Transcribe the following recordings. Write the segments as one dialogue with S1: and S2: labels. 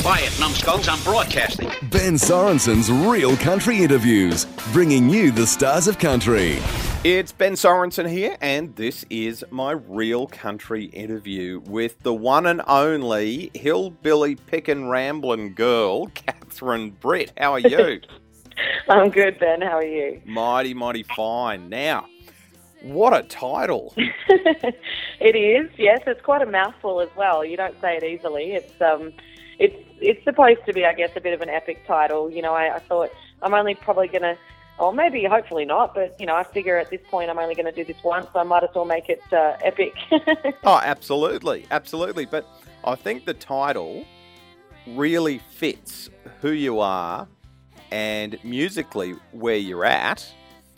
S1: Quiet, numbskulls, I'm broadcasting.
S2: Ben Sorensen's Real Country Interviews, bringing you the stars of country.
S3: It's Ben Sorensen here, and this is my Real Country Interview with the one and only hillbilly pickin' ramblin' girl, Catherine Britt. How are you?
S4: I'm good, Ben. How are you?
S3: Mighty, mighty fine. Now, what a title.
S4: It is, yes. It's quite a mouthful as well. You don't say it easily. It's supposed to be, I guess, a bit of an epic title. You know, I thought I'm only probably going to, or maybe hopefully not, but, you know, I figure at this point I'm only going to do this once, so I might as well make it epic.
S3: Oh, absolutely. Absolutely. But I think the title really fits who you are and musically where you're at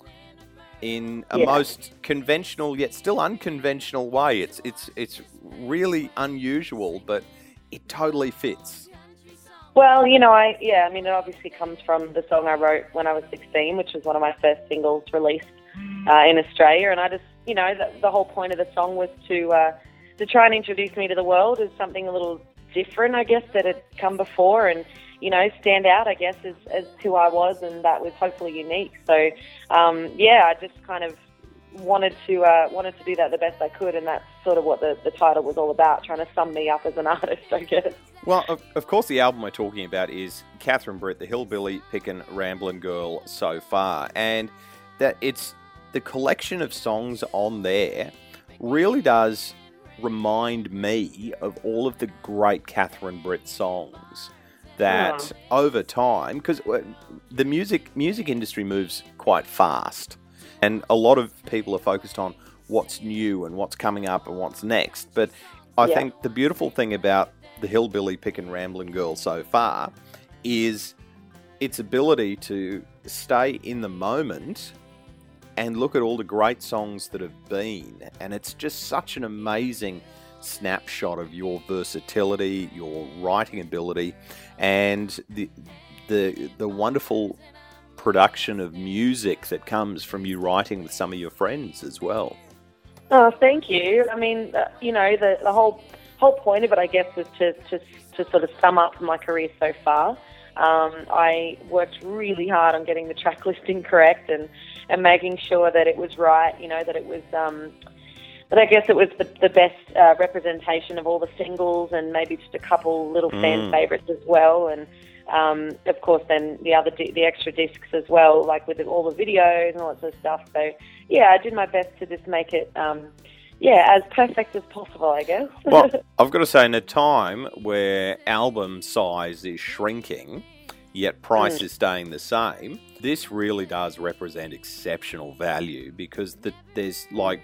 S3: in a most conventional yet still unconventional way. It's really unusual, but it totally fits.
S4: Well, you know, it obviously comes from the song I wrote when I was 16, which was one of my first singles released in Australia. And I just, you know, the whole point of the song was to try and introduce me to the world as something a little different, I guess, that had come before, and, you know, stand out, I guess, as who I was, and that was hopefully unique. So, I just kind of wanted to do that the best I could, and that's sort of what the title was all about, trying to sum me up as an artist, I guess.
S3: Well, of course, the album we're talking about is Catherine Britt, the hillbilly pickin' ramblin' girl so far, and that it's the collection of songs on there really does remind me of all of the great Catherine Britt songs that over time, because the music industry moves quite fast, and a lot of people are focused on what's new and what's coming up and what's next. But I think the beautiful thing about the hillbilly pickin' ramblin' girl so far is its ability to stay in the moment and look at all the great songs that have been. And it's just such an amazing snapshot of your versatility, your writing ability, and the wonderful production of music that comes from you writing with some of your friends as well.
S4: Oh, thank you. I mean, you know, the whole point of it, I guess, was to sort of sum up my career so far. I worked really hard on getting the track listing correct and making sure that it was right, you know, that it was, but I guess it was the best representation of all the singles, and maybe just a couple little fan favourites as well. And of course, then the extra discs as well, like with all the videos and all that sort of stuff. So, yeah, I did my best to just make it, as perfect as possible, I guess.
S3: Well, I've got to say, in a time where album size is shrinking, yet price is staying the same, this really does represent exceptional value, because there's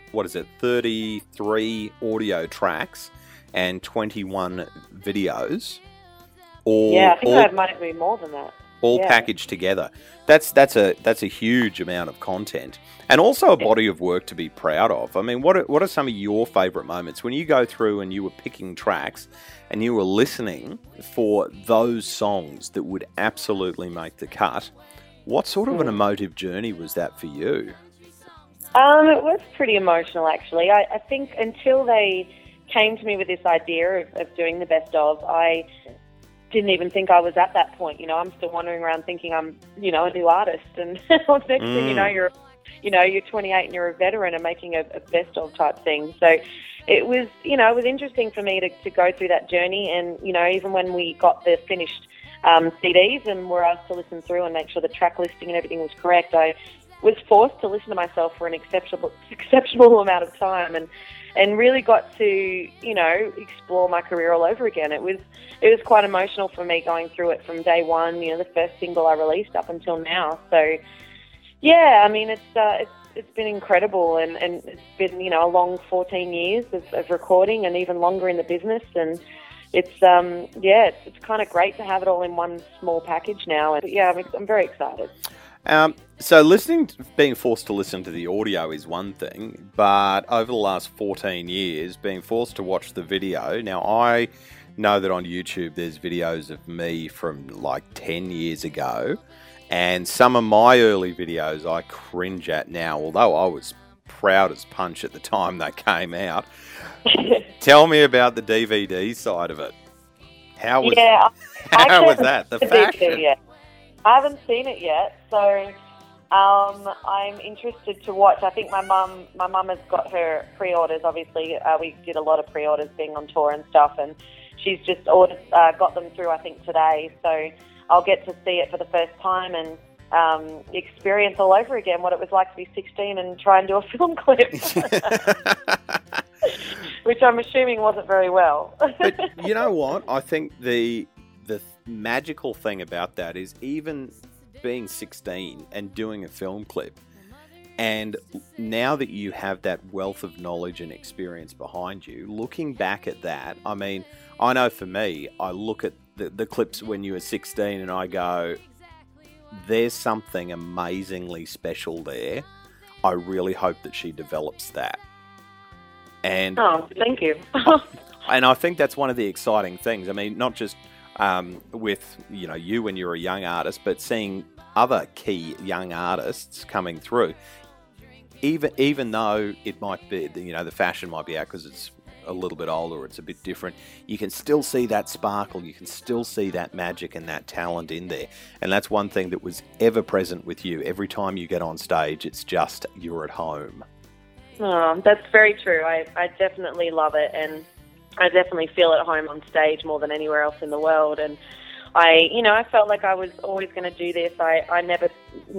S3: 33 audio tracks and 21 videos.
S4: I think I might be more than that.
S3: All packaged together. That's a huge amount of content, and also a body of work to be proud of. I mean, what are some of your favourite moments when you go through and you were picking tracks and you were listening for those songs that would absolutely make the cut? What sort of an emotive journey was that for you?
S4: It was pretty emotional, actually. I think until they came to me with this idea of doing the best of, I didn't even think I was at that point. You know, I'm still wandering around thinking I'm, you know, a new artist, and next thing you know, you're 28 and you're a veteran and making a best of type thing. So it was, you know, it was interesting for me to go through that journey. And, you know, even when we got the finished CDs and were asked to listen through and make sure the track listing and everything was correct, I was forced to listen to myself for an exceptional amount of time, and really got to, you know, explore my career all over again. It was quite emotional for me going through it from day one, you know, the first single I released up until now. So, yeah, I mean, it's been incredible, and it's been, you know, a long 14 years of recording, and even longer in the business, and it's kind of great to have it all in one small package now. And yeah, I'm very excited.
S3: So being forced to listen to the audio is one thing, but over the last 14 years, being forced to watch the video. Now, I know that on YouTube there's videos of me from like 10 years ago, and some of my early videos I cringe at now, although I was proud as punch at the time they came out. Tell me about the DVD side of it. How was
S4: Yeah,
S3: how was that? The fashion.
S4: yet. I haven't seen it yet, so I'm interested to watch. I think my mum has got her pre-orders. Obviously, we did a lot of pre-orders being on tour and stuff, and she's just got them through, I think, today. So I'll get to see it for the first time and experience all over again what it was like to be 16 and try and do a film clip, which I'm assuming wasn't very well.
S3: But you know what? I think the magical thing about that is even being 16 and doing a film clip, and now that you have that wealth of knowledge and experience behind you, looking back at that, I mean, I know for me, I look at the clips when you were 16 and I go, there's something amazingly special there. I really hope that she develops that. And
S4: oh, thank you.
S3: and I think that's one of the exciting things. I mean, not just with you when you're a young artist, but seeing other key young artists coming through. Even though it might be, the fashion might be out because it's a little bit older, or it's a bit different, you can still see that sparkle, you can still see that magic and that talent in there. And that's one thing that was ever present with you. Every time you get on stage, it's just you're at home.
S4: Oh, that's very true. I definitely love it, and I definitely feel at home on stage more than anywhere else in the world. And I felt like I was always going to do this. I never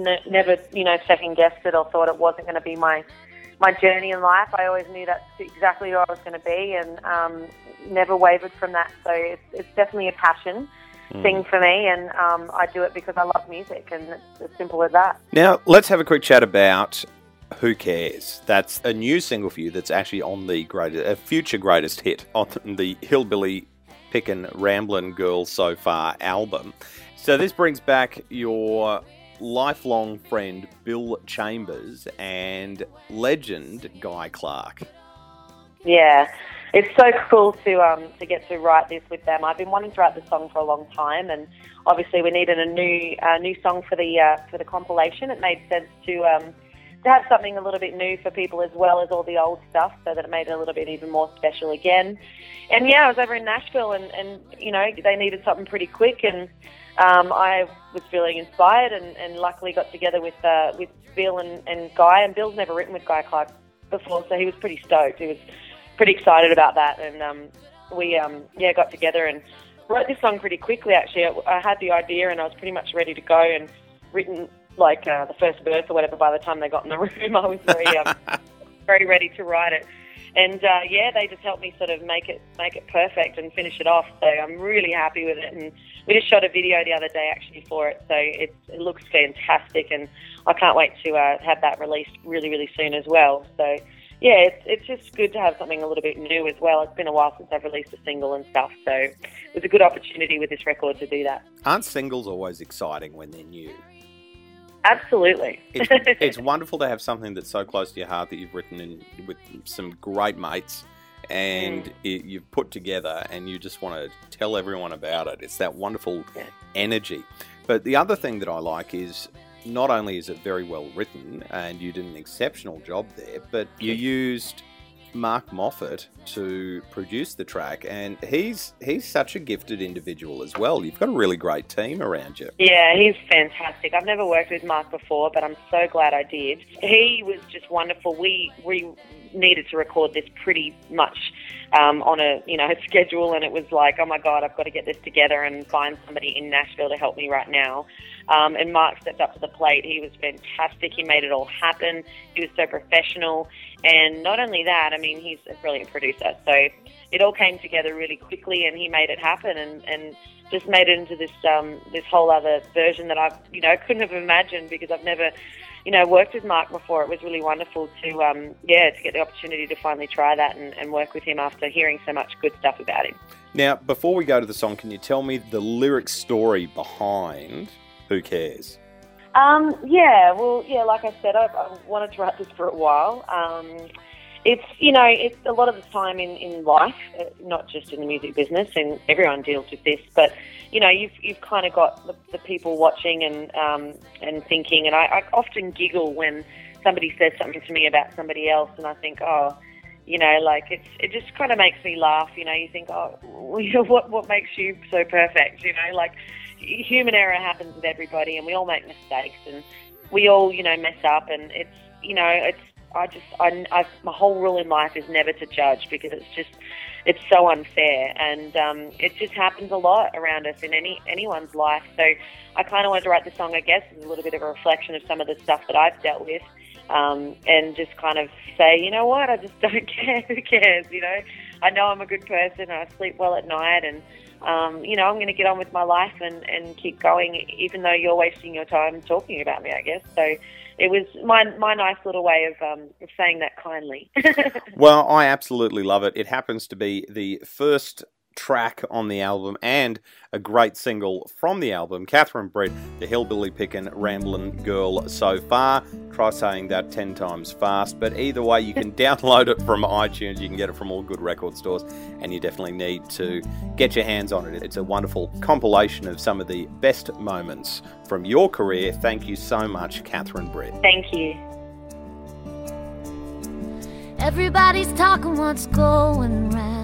S4: second guessed it or thought it wasn't going to be my journey in life. I always knew that's exactly who I was going to be, and never wavered from that. So it's definitely a passion thing for me, and I do it because I love music, and it's as simple as that.
S3: Now, let's have a quick chat about Who Cares? That's a new single for you that's actually on the future greatest hit on the Hillbilly Pickin' Ramblin' Girl So Far album. So this brings back your lifelong friend Bill Chambers and legend Guy Clark.
S4: Yeah, it's so cool to get to write this with them. I've been wanting to write this song for a long time, and obviously we needed a new song for the compilation. It made sense to have something a little bit new for people as well as all the old stuff, so that it made it a little bit even more special again. And yeah, I was over in Nashville, and they needed something pretty quick, and I was feeling inspired, and luckily got together with Bill and Guy. And Bill's never written with Guy Clark before, so he was pretty stoked. He was pretty excited about that, and we got together and wrote this song pretty quickly. Actually, I had the idea, and I was pretty much ready to go, and written like the first verse or whatever. By the time they got in the room, I was very ready to write it. And they just helped me sort of make it perfect and finish it off. So I'm really happy with it. And we just shot a video the other day actually for it. So it looks fantastic, and I can't wait to have that released really, really soon as well. So yeah, it's just good to have something a little bit new as well. It's been a while since I've released a single and stuff. So it was a good opportunity with this record to do that.
S3: Aren't singles always exciting when they're new?
S4: Absolutely.
S3: It's wonderful to have something that's so close to your heart that you've written with some great mates, and you've put together, and you just want to tell everyone about it. It's that wonderful energy. But the other thing that I like is not only is it very well written, and you did an exceptional job there, but you used Mark Moffat to produce the track, and he's such a gifted individual as well. You've got a really great team around you.
S4: Yeah, he's fantastic. I've never worked with Mark before, but I'm so glad I did. He was just wonderful. We needed to record this pretty much on a schedule, and it was like, oh my God, I've got to get this together and find somebody in Nashville to help me right now. And Mark stepped up to the plate. He was fantastic. He made it all happen. He was so professional. And not only that, I mean, he's a brilliant producer. So it all came together really quickly, and he made it happen, and just made it into this whole other version that couldn't have imagined, because I've never worked with Mark before. It was really wonderful to get the opportunity to finally try that and work with him after hearing so much good stuff about him.
S3: Now, before we go to the song, can you tell me the lyric story behind Who Cares?
S4: Like I said, I wanted to write this for a while. It's a lot of the time in life, not just in the music business, and everyone deals with this, but you've kind of got the people watching and thinking, and I often giggle when somebody says something to me about somebody else, and I think, oh, You know, like it just kind of makes me laugh. You know, you think, oh, you know, what makes you so perfect? You know, like human error happens with everybody, and we all make mistakes, and we all, you know, mess up, and it's, you know, it's. My whole rule in life is never to judge, because it's so unfair, and it just happens a lot around us in anyone's life. So I kind of wanted to write the song, I guess, as a little bit of a reflection of some of the stuff that I've dealt with, and just kind of say, you know what, I just don't care. Who cares? You know, I know I'm a good person. I sleep well at night, and you know, I'm going to get on with my life and keep going, even though you're wasting your time talking about me, I guess. So it was my nice little way of saying that kindly.
S3: Well, I absolutely love it. It happens to be the first track on the album and a great single from the album. Catherine Brett, the hillbilly pickin' ramblin' girl so far. Try saying that 10 times fast, but either way, you can download it from iTunes. You can get it from all good record stores, and you definitely need to get your hands on it. It's a wonderful compilation of some of the best moments from your career. Thank you so much, Catherine Brett.
S4: Thank you.
S5: Everybody's talking what's going round.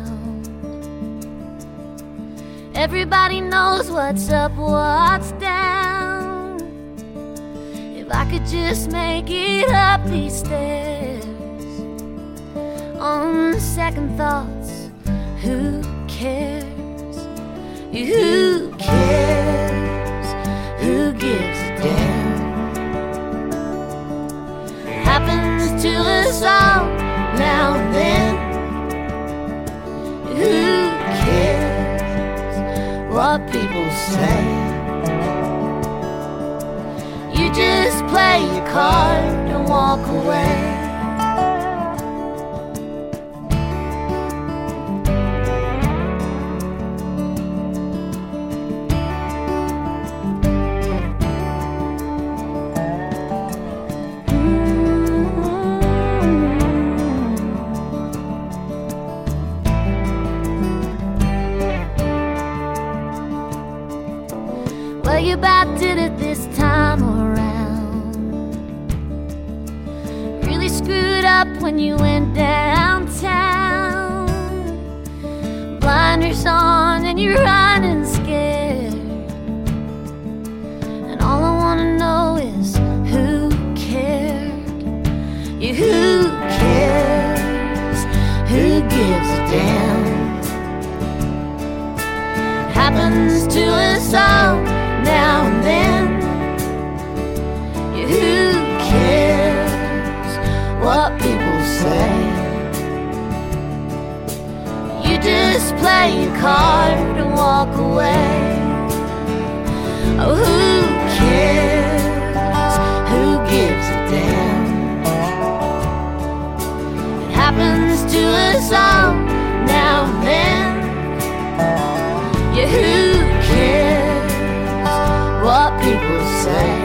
S5: Everybody knows what's up, what's down. If I could just make it up these stairs. On second thoughts, who cares? Who cares? Who gives a damn? Happens to us all now and then. Who cares what people say? You just play your card and walk away. Well, you about did it this time around. Really screwed up when you went downtown. Blinders on and you're running scared. And all I wanna know is who cared? Yeah, who cares? Who gives a damn? Happens to us all now and then. Yeah, who cares what people say? You just play your card and walk away. Oh, who cares? Who gives a damn? It happens to us all now and then. Yeah, who cares what people say?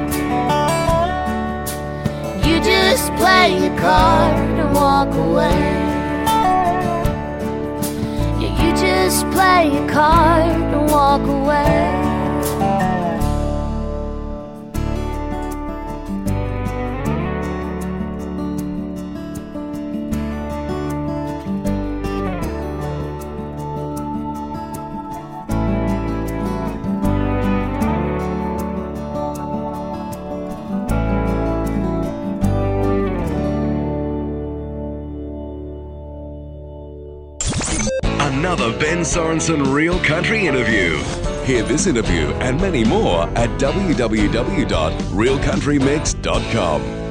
S5: You just play your card and walk away. Yeah, you just play your card and walk away.
S2: Another Ben Sorensen Real Country interview. Hear this interview and many more at www.realcountrymix.com.